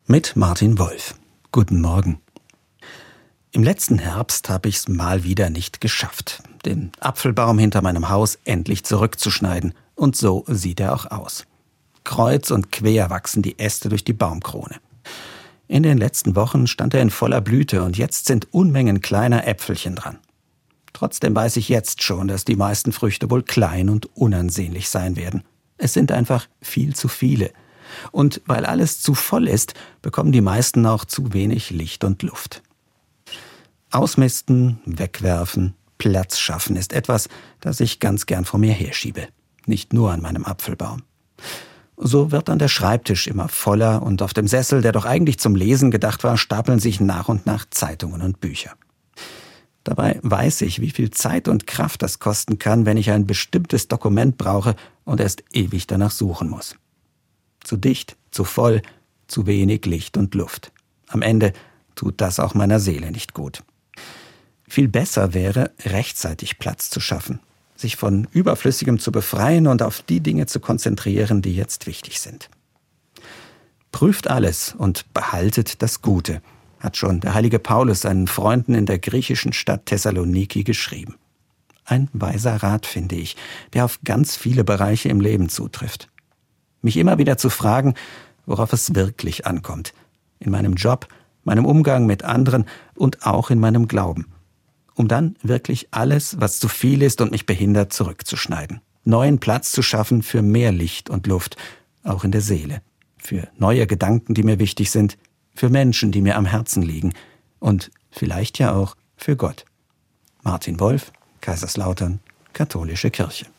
mit Martin Wolf. Guten Morgen. Im letzten Herbst habe ich es mal wieder nicht geschafft, den Apfelbaum hinter meinem Haus endlich zurückzuschneiden. Und so sieht er auch aus. Kreuz und quer wachsen die Äste durch die Baumkrone. In den letzten Wochen stand er in voller Blüte und jetzt sind Unmengen kleiner Äpfelchen dran. Trotzdem weiß ich jetzt schon, dass die meisten Früchte wohl klein und unansehnlich sein werden. Es sind einfach viel zu viele. Und weil alles zu voll ist, bekommen die meisten auch zu wenig Licht und Luft. Ausmisten, wegwerfen, Platz schaffen ist etwas, das ich ganz gern vor mir herschiebe. Nicht nur an meinem Apfelbaum. So wird dann der Schreibtisch immer voller und auf dem Sessel, der doch eigentlich zum Lesen gedacht war, stapeln sich nach und nach Zeitungen und Bücher. Dabei weiß ich, wie viel Zeit und Kraft das kosten kann, wenn ich ein bestimmtes Dokument brauche und erst ewig danach suchen muss. Zu dicht, zu voll, zu wenig Licht und Luft. Am Ende tut das auch meiner Seele nicht gut. Viel besser wäre, rechtzeitig Platz zu schaffen, sich von Überflüssigem zu befreien und auf die Dinge zu konzentrieren, die jetzt wichtig sind. Prüft alles und behaltet das Gute, hat schon der heilige Paulus seinen Freunden in der griechischen Stadt Thessaloniki geschrieben. Ein weiser Rat, finde ich, der auf ganz viele Bereiche im Leben zutrifft. Mich immer wieder zu fragen, worauf es wirklich ankommt. In meinem Job, meinem Umgang mit anderen und auch in meinem Glauben. Um dann wirklich alles, was zu viel ist und mich behindert, zurückzuschneiden. Neuen Platz zu schaffen für mehr Licht und Luft, auch in der Seele. Für neue Gedanken, die mir wichtig sind. Für Menschen, die mir am Herzen liegen. Und vielleicht ja auch für Gott. Martin Wolf, Kaiserslautern, Katholische Kirche.